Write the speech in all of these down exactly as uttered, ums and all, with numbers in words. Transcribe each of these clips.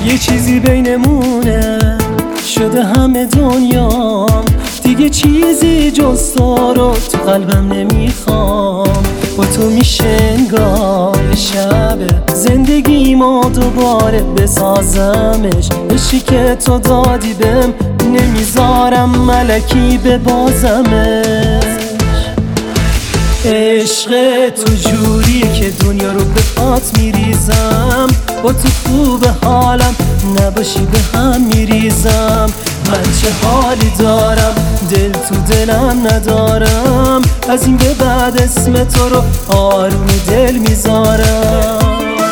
یه چیزی بینمونه شده همه دنیام، دیگه چیزی جز تو رو تو قلبم نمیخوام. با تو میشه انگار شب زندگی ما دوباره بسازمش. عشقی که تو دادی بهم نمیذارم ملکی ببازمش. عشق تو جوریه که دنیا رو به پات میریزم. با تو خوب حالم نباشی به هم میریزم. من چه حالی دارم دل تو دلم ندارم. از این به بعد اسم تو رو آروم دل میذارم.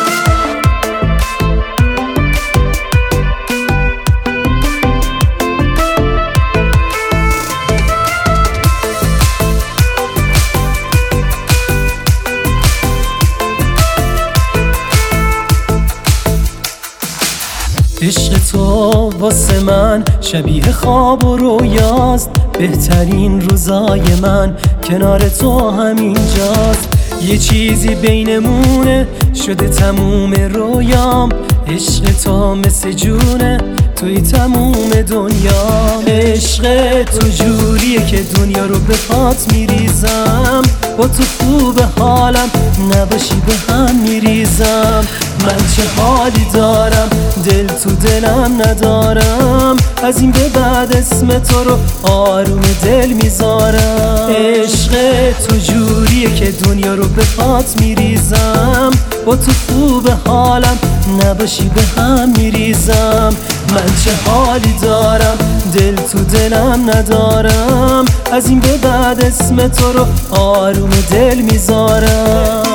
عشق تو واسه من شبیه خواب و رویاست. بهترین روزای من کنار تو همینجاست. یه چیزی بینمونه شده تموم رویام. عشق تو مثل جونه توی تموم دنیا. عشق تو جوریه که دنیا رو به پات میریزم. با تو خوب حالم نباشی به هم میریزم. من چه حالی دارم دل تو دلم ندارم. از این به بعد اسم تو رو آروم دل میذارم. عشق تو جوریه که دنیا رو به پات میریزم. با تو خوب حالم نباشی به هم میریزم. من چه حالی دارم دل تو دلم ندارم. از این به بعد اسم تو رو آروم دل میذارم.